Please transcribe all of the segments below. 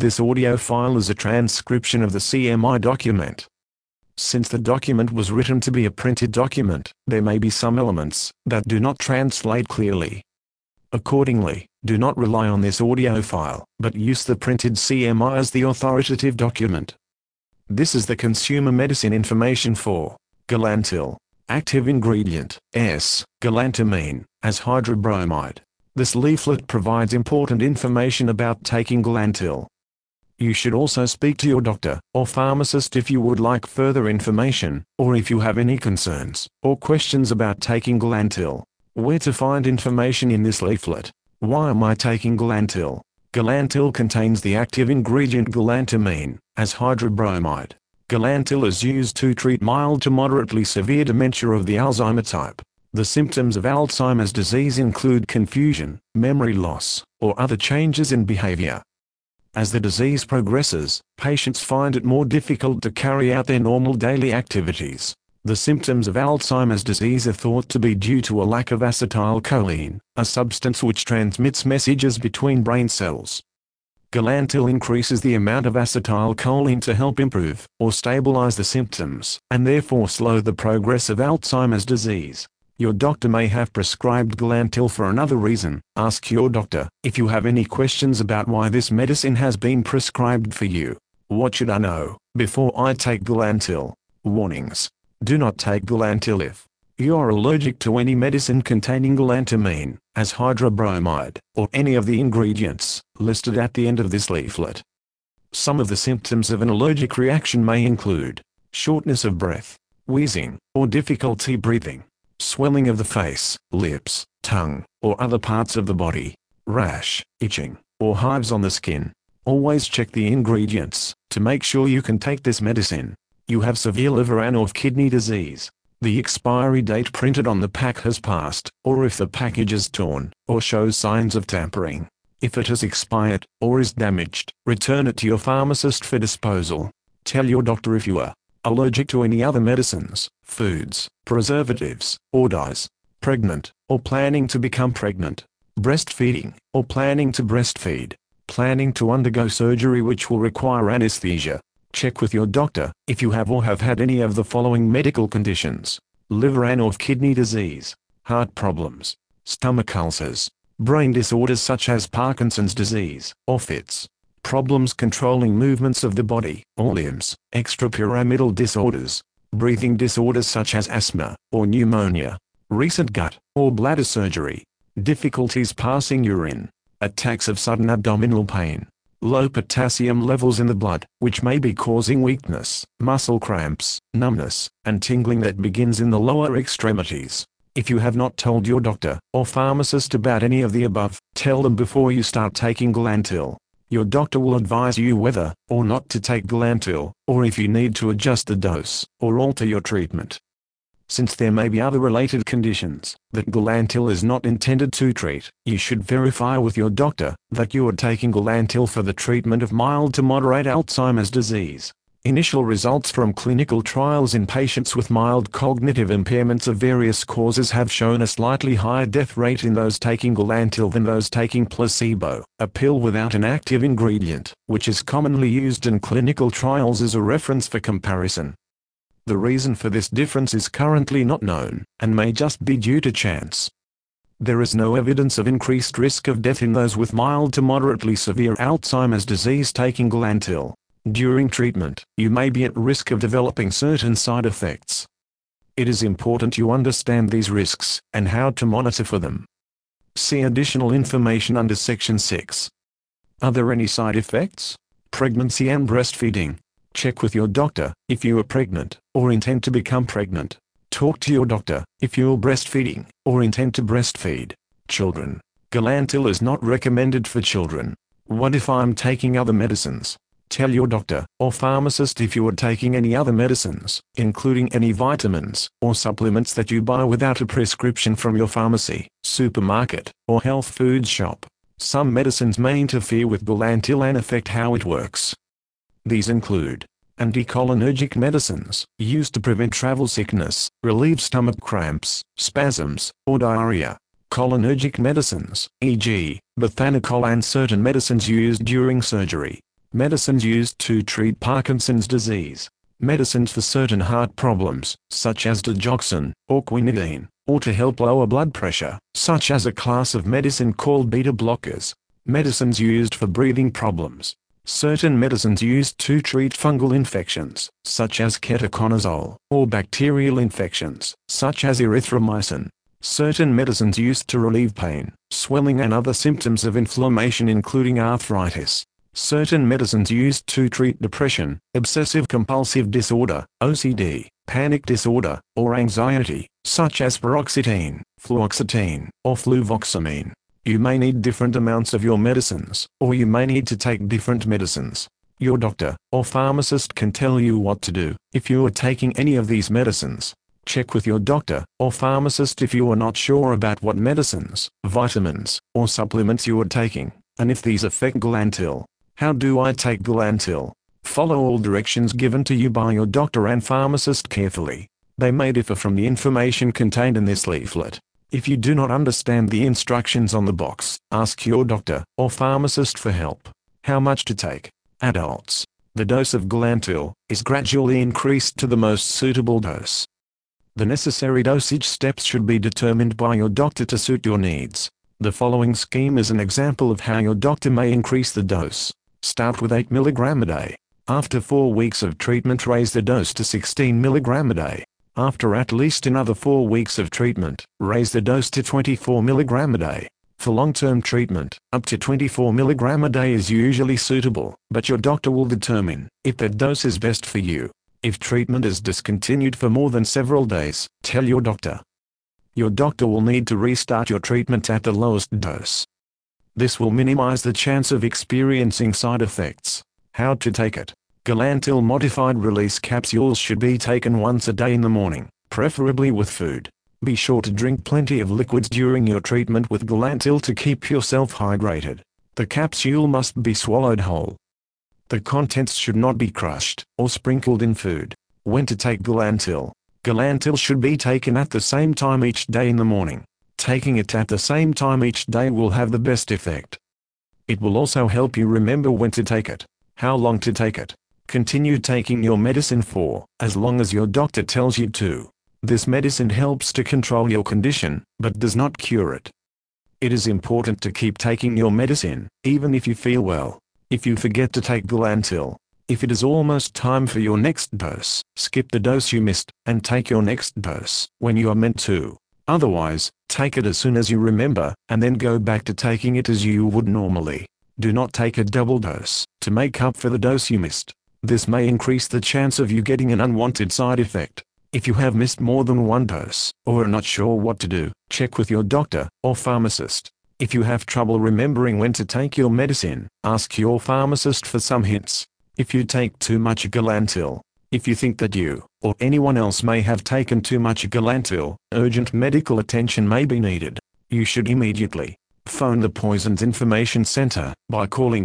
This audio file is a transcription of the CMI document. Since the document was written to be a printed document, there may be some elements that do not translate clearly. Accordingly, do not rely on this audio file, but use the printed CMI as the authoritative document. This is the consumer medicine information for Galantal. Active ingredient, S-galantamine, as hydrobromide. This leaflet provides important information about taking Galantal. You should also speak to your doctor or pharmacist if you would like further information, or if you have any concerns or questions about taking Galantal. Where to find information in this leaflet? Why am I taking Galantal? Galantal contains the active ingredient galantamine, as hydrobromide. Galantal is used to treat mild to moderately severe dementia of the Alzheimer type. The symptoms of Alzheimer's disease include confusion, memory loss, or other changes in behavior. As the disease progresses, patients find it more difficult to carry out their normal daily activities. The symptoms of Alzheimer's disease are thought to be due to a lack of acetylcholine, a substance which transmits messages between brain cells. Galantal increases the amount of acetylcholine to help improve or stabilize the symptoms, and therefore slow the progress of Alzheimer's disease. Your doctor may have prescribed Galantal for another reason. Ask your doctor if you have any questions about why this medicine has been prescribed for you. What should I know before I take Galantal? Warnings. Do not take Galantal if you are allergic to any medicine containing galantamine, as hydrobromide, or any of the ingredients listed at the end of this leaflet. Some of the symptoms of an allergic reaction may include shortness of breath, wheezing, or difficulty breathing, swelling of the face, lips, tongue, or other parts of the body, rash, itching, or hives on the skin. Always check the ingredients to make sure you can take this medicine. You have severe liver and/or kidney disease. The expiry date printed on the pack has passed, or if the package is torn, or shows signs of tampering. If it has expired, or is damaged, return it to your pharmacist for disposal. Tell your doctor if you are allergic to any other medicines, foods, preservatives, or dyes, pregnant, or planning to become pregnant, breastfeeding, or planning to breastfeed, planning to undergo surgery which will require anesthesia. Check with your doctor if you have or have had any of the following medical conditions: liver and/or kidney disease, heart problems, stomach ulcers, brain disorders such as Parkinson's disease or fits, problems controlling movements of the body or limbs, extrapyramidal disorders, breathing disorders such as asthma or pneumonia, recent gut or bladder surgery, difficulties passing urine, attacks of sudden abdominal pain, low potassium levels in the blood, which may be causing weakness, muscle cramps, numbness, and tingling that begins in the lower extremities. If you have not told your doctor or pharmacist about any of the above, tell them before you start taking Galantal. Your doctor will advise you whether or not to take Galantal, or if you need to adjust the dose or alter your treatment. Since there may be other related conditions that Galantal is not intended to treat, you should verify with your doctor that you are taking Galantal for the treatment of mild to moderate Alzheimer's disease. Initial results from clinical trials in patients with mild cognitive impairments of various causes have shown a slightly higher death rate in those taking Galantal than those taking placebo, a pill without an active ingredient, which is commonly used in clinical trials as a reference for comparison. The reason for this difference is currently not known, and may just be due to chance. There is no evidence of increased risk of death in those with mild to moderately severe Alzheimer's disease taking Galantal. During treatment, you may be at risk of developing certain side effects. It is important you understand these risks, and how to monitor for them. See additional information under Section 6. Are there any side effects? Pregnancy and breastfeeding. Check with your doctor if you are pregnant, or intend to become pregnant. Talk to your doctor if you are breastfeeding, or intend to breastfeed. Children. Galantal is not recommended for children. What if I'm taking other medicines? Tell your doctor or pharmacist if you are taking any other medicines, including any vitamins or supplements that you buy without a prescription from your pharmacy, supermarket, or health food shop. Some medicines may interfere with Galantal and affect how it works. These include anticholinergic medicines, used to prevent travel sickness, relieve stomach cramps, spasms, or diarrhea. Cholinergic medicines, e.g., bethanechol, and certain medicines used during surgery. Medicines used to treat Parkinson's disease. Medicines for certain heart problems, such as digoxin, or quinidine, or to help lower blood pressure, such as a class of medicine called beta blockers. Medicines used for breathing problems. Certain medicines used to treat fungal infections, such as ketoconazole, or bacterial infections, such as erythromycin. Certain medicines used to relieve pain, swelling and other symptoms of inflammation including arthritis. Certain medicines used to treat depression, obsessive-compulsive disorder, OCD, panic disorder, or anxiety, such as paroxetine, fluoxetine, or fluvoxamine. You may need different amounts of your medicines, or you may need to take different medicines. Your doctor or pharmacist can tell you what to do. If you are taking any of these medicines, check with your doctor or pharmacist if you are not sure about what medicines, vitamins, or supplements you are taking, and if these affect Galantil. How do I take Galantil? Follow all directions given to you by your doctor and pharmacist carefully. They may differ from the information contained in this leaflet. If you do not understand the instructions on the box, ask your doctor or pharmacist for help. How much to take? Adults. The dose of Galantil is gradually increased to the most suitable dose. The necessary dosage steps should be determined by your doctor to suit your needs. The following scheme is an example of how your doctor may increase the dose. Start with 8 mg a day. After 4 weeks of treatment, raise the dose to 16 mg a day. After at least another 4 weeks of treatment, raise the dose to 24 mg a day. For long-term treatment, up to 24 mg a day is usually suitable, but your doctor will determine if that dose is best for you. If treatment is discontinued for more than several days, tell your doctor. Your doctor will need to restart your treatment at the lowest dose. This will minimize the chance of experiencing side effects. How to take it? Galantil modified release capsules should be taken once a day in the morning, preferably with food. Be sure to drink plenty of liquids during your treatment with Galantil to keep yourself hydrated. The capsule must be swallowed whole. The contents should not be crushed or sprinkled in food. When to take Galantil? Galantil should be taken at the same time each day in the morning. Taking it at the same time each day will have the best effect. It will also help you remember when to take it. How long to take it? Continue taking your medicine for as long as your doctor tells you to. This medicine helps to control your condition, but does not cure it. It is important to keep taking your medicine, even if you feel well. If you forget to take Galantil, if it is almost time for your next dose, skip the dose you missed, and take your next dose when you are meant to. Otherwise, take it as soon as you remember, and then go back to taking it as you would normally. Do not take a double dose to make up for the dose you missed. This may increase the chance of you getting an unwanted side effect. If you have missed more than one dose, or are not sure what to do, check with your doctor or pharmacist. If you have trouble remembering when to take your medicine, ask your pharmacist for some hints. If you take too much Galantil, if you think that you, or anyone else may have taken too much Galantil, urgent medical attention may be needed. You should immediately phone the Poisons Information Center by calling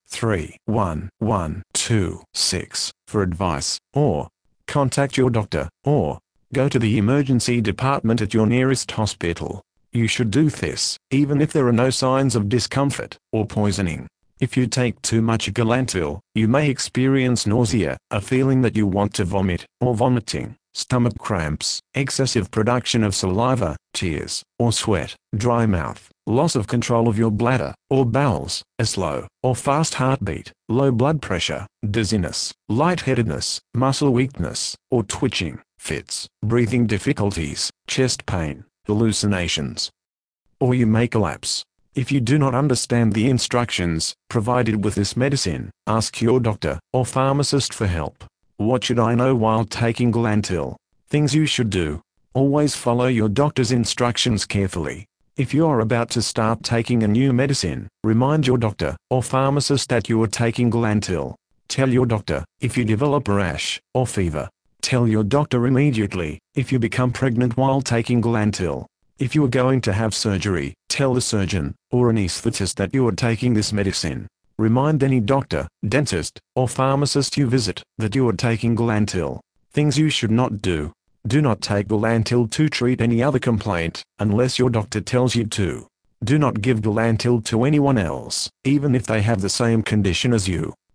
1-311-26 for advice, or contact your doctor, or go to the emergency department at your nearest hospital. You should do this, even if there are no signs of discomfort or poisoning. If you take too much Galantil, you may experience nausea, a feeling that you want to vomit, or vomiting, stomach cramps, excessive production of saliva, tears, or sweat, dry mouth, loss of control of your bladder or bowels, a slow or fast heartbeat, low blood pressure, dizziness, lightheadedness, muscle weakness, or twitching, fits, breathing difficulties, chest pain, hallucinations. Or you may collapse. If you do not understand the instructions provided with this medicine, ask your doctor or pharmacist for help. What should I know while taking Galantil? Things you should do. Always follow your doctor's instructions carefully. If you are about to start taking a new medicine, remind your doctor or pharmacist that you are taking Galantil. Tell your doctor if you develop a rash or fever. Tell your doctor immediately if you become pregnant while taking Galantil. If you are going to have surgery, tell the surgeon or anesthetist that you are taking this medicine. Remind any doctor, dentist, or pharmacist you visit that you are taking Galantil. Things you should not do. Do not take Galantil to treat any other complaint, unless your doctor tells you to. Do not give Galantil to anyone else, even if they have the same condition as you.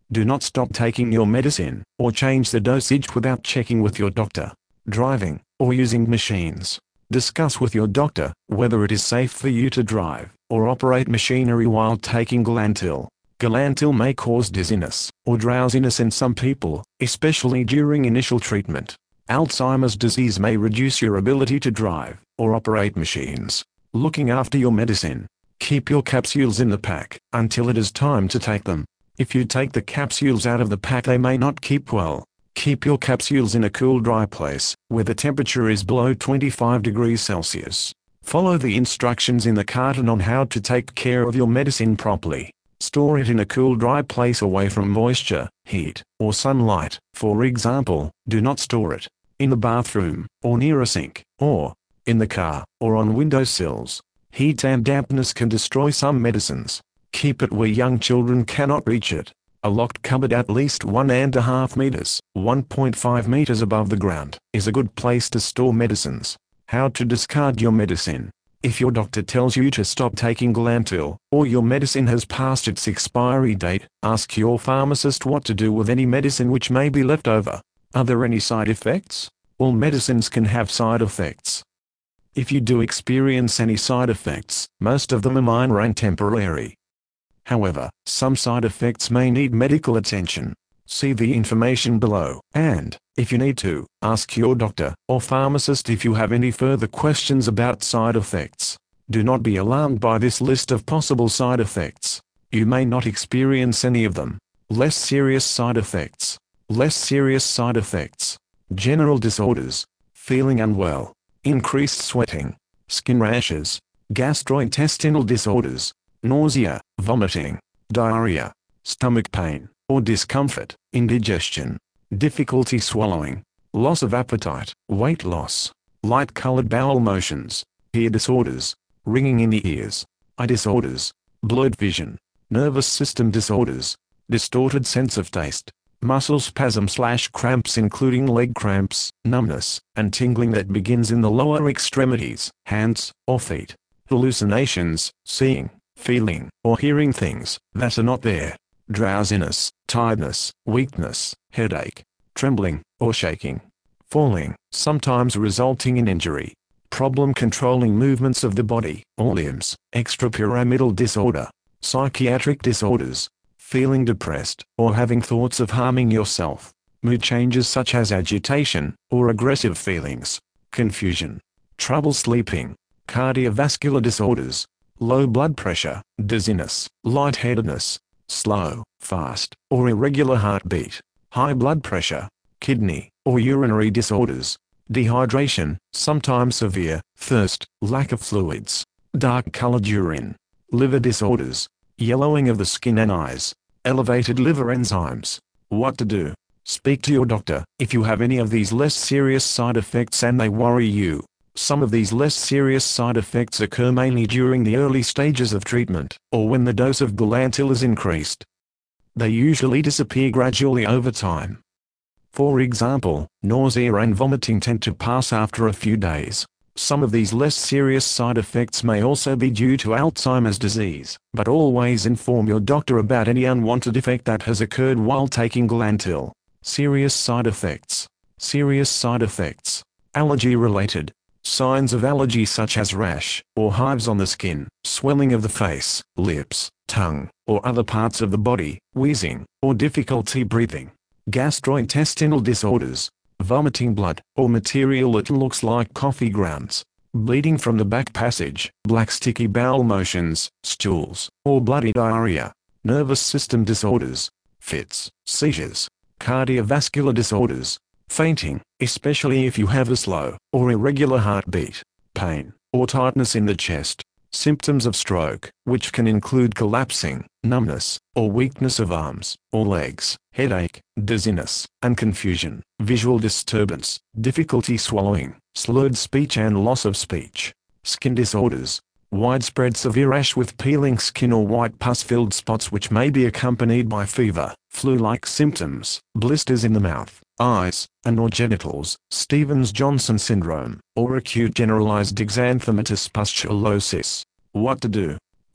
Do not stop taking your medicine, or change the dosage without checking with your doctor. Driving, or using machines. Discuss with your doctor whether it is safe for you to drive, or operate machinery while taking Galantal. Galantal may cause dizziness, or drowsiness in some people, especially during initial treatment. Alzheimer's disease may reduce your ability to drive, or operate machines. Looking after your medicine. Keep your capsules in the pack, until it is time to take them. If you take the capsules out of the pack they may not keep well. Keep your capsules in a cool dry place, where the temperature is below 25 degrees Celsius. Follow the instructions in the carton on how to take care of your medicine properly. Store it in a cool dry place away from moisture, heat, or sunlight. For example, do not store it in the bathroom, or near a sink, or in the car, or on windowsills. Heat and dampness can destroy some medicines. Keep it where young children cannot reach it. A locked cupboard at least 1.5 meters, 1.5 meters above the ground, is a good place to store medicines. How to discard your medicine. If your doctor tells you to stop taking Galantal, or your medicine has passed its expiry date, ask your pharmacist what to do with any medicine which may be left over. Are there any side effects? All medicines can have side effects. If you do experience any side effects, most of them are minor and temporary. However, some side effects may need medical attention. See the information below, and, if you need to, ask your doctor or pharmacist if you have any further questions about side effects. Do not be alarmed by this list of possible side effects. You may not experience any of them. Less serious side effects. Less serious side effects. General disorders. Feeling unwell. Increased sweating. Skin rashes. Gastrointestinal disorders. Nausea, vomiting, diarrhea, stomach pain, or discomfort, indigestion, difficulty swallowing, loss of appetite, weight loss, light-colored bowel motions, ear disorders, ringing in the ears, eye disorders, blurred vision, nervous system disorders, distorted sense of taste, muscle spasm/cramps including leg cramps, numbness, and tingling that begins in the lower extremities, hands, or feet, hallucinations, seeing, feeling, or hearing things that are not there, drowsiness, tiredness, weakness, headache, trembling, or shaking, falling, sometimes resulting in injury, problem controlling movements of the body or limbs, extrapyramidal disorder, psychiatric disorders, feeling depressed, or having thoughts of harming yourself, mood changes such as agitation, or aggressive feelings, confusion, trouble sleeping, cardiovascular disorders, low blood pressure, dizziness, lightheadedness, slow, fast, or irregular heartbeat, high blood pressure, kidney, or urinary disorders, dehydration, sometimes severe, thirst, lack of fluids, dark-colored urine, liver disorders, yellowing of the skin and eyes, elevated liver enzymes. What to do? Speak to your doctor if you have any of these less serious side effects and they worry you. Some of these less serious side effects occur mainly during the early stages of treatment, or when the dose of Galantal is increased. They usually disappear gradually over time. For example, nausea and vomiting tend to pass after a few days. Some of these less serious side effects may also be due to Alzheimer's disease, but always inform your doctor about any unwanted effect that has occurred while taking Galantal. Serious side effects. Serious side effects. Allergy-related. Signs of allergy such as rash, or hives on the skin, swelling of the face, lips, tongue, or other parts of the body, wheezing, or difficulty breathing. Gastrointestinal disorders. Vomiting blood, or material that looks like coffee grounds. Bleeding from the back passage, black sticky bowel motions, stools, or bloody diarrhea. Nervous system disorders. Fits, seizures. Cardiovascular disorders. Fainting, especially if you have a slow or irregular heartbeat, pain, or tightness in the chest. Symptoms of stroke, which can include collapsing, numbness, or weakness of arms or legs, headache, dizziness, and confusion. Visual disturbance, difficulty swallowing, slurred speech and loss of speech. Skin disorders. Widespread severe rash with peeling skin or white pus-filled spots which may be accompanied by fever, flu-like symptoms, blisters in the mouth, eyes, and/or genitals, Stevens-Johnson syndrome, or acute generalized xanthematous pustulosis. What to do?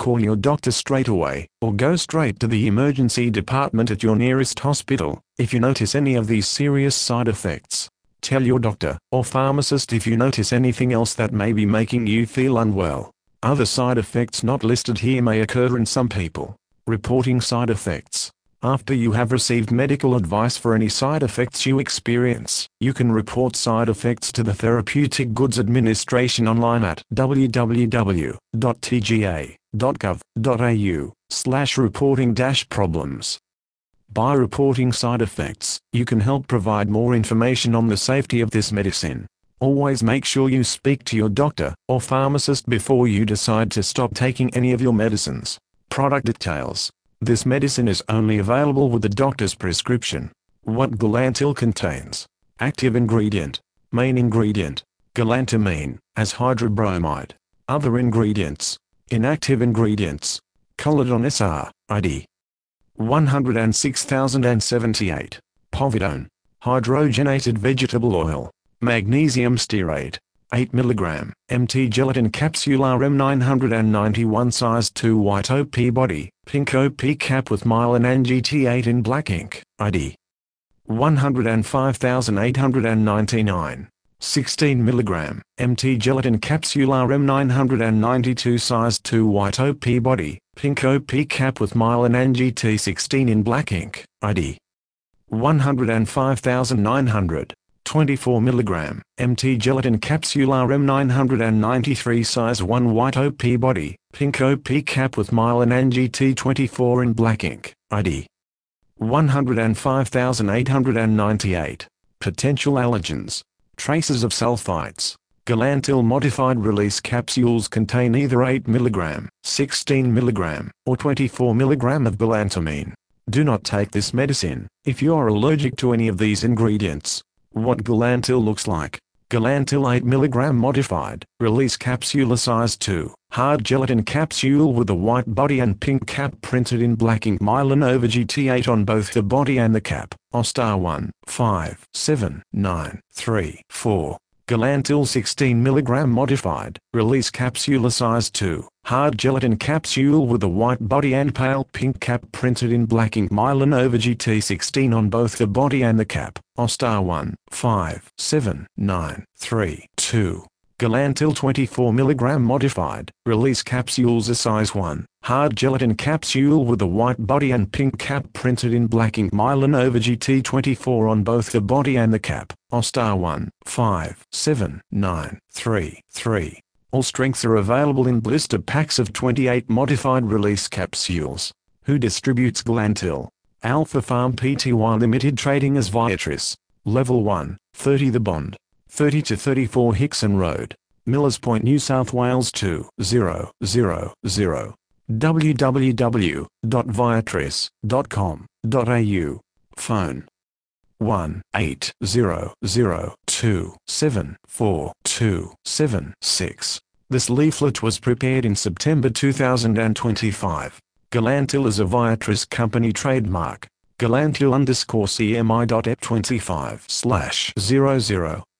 Call your doctor straight away, or go straight to the emergency department at your nearest hospital, if you notice any of these serious side effects. Tell your doctor, or pharmacist if you notice anything else that may be making you feel unwell. Other side effects not listed here may occur in some people. Reporting side effects. After you have received medical advice for any side effects you experience, you can report side effects to the Therapeutic Goods Administration online at www.tga.gov.au/reporting-problems. By reporting side effects, you can help provide more information on the safety of this medicine. Always make sure you speak to your doctor or pharmacist before you decide to stop taking any of your medicines. Product details. This medicine is only available with the doctor's prescription. What Galantil contains. Active ingredient. Main ingredient. Galantamine, as hydrobromide. Other ingredients. Inactive ingredients. Collidone SR, ID 106078. Povidone. Hydrogenated vegetable oil. Magnesium stearate. 8 mg, MT gelatin capsular M991 size 2 white OP body, pink OP cap with myelin and GT8 in black ink, ID 105899. 16 mg, MT gelatin capsular M992 size 2 white OP body, pink OP cap with myelin and GT16 in black ink, ID 105900. 24 mg, MT gelatin capsular M993 size 1 white OP body, pink OP cap with myelin and GT24 in black ink, ID 105898. Potential allergens. Traces of sulfites. Galantil modified release capsules contain either 8 mg, 16 mg, or 24 mg of galantamine. Do not take this medicine if you are allergic to any of these ingredients. What Galantil looks like. Galantil 8 mg modified, release capsule size 2, hard gelatin capsule with a white body and pink cap printed in black ink myelin over GT8 on both the body and the cap. OSTAR 1, 5, 7, 9, 3, 4. Galantil 16 mg modified, release capsule size 2, hard gelatin capsule with a white body and pale pink cap printed in black ink myelin over GT16 on both the body and the cap. OSTAR 1, 5, 7, 9, 3, 2. Galantil 24 mg modified, release capsules size 1, hard gelatin capsule with a white body and pink cap printed in black ink myelin over GT24 on both the body and the cap. OSTAR 1, 5, 7, 9, 3, 3. All strengths are available in blister packs of 28 modified release capsules. Who distributes Galantil? Alpha Pharm Pty Limited, trading as Viatris. Level 1, 30 The Bond. 30 to 34 Hickson Road, Millers Point, New South Wales 20000. www.viatris.com.au. Phone 1-800-274-276. This leaflet was prepared in September 2025. Galantil is a Viatris company trademark. Galantil_CMI.EP25/00.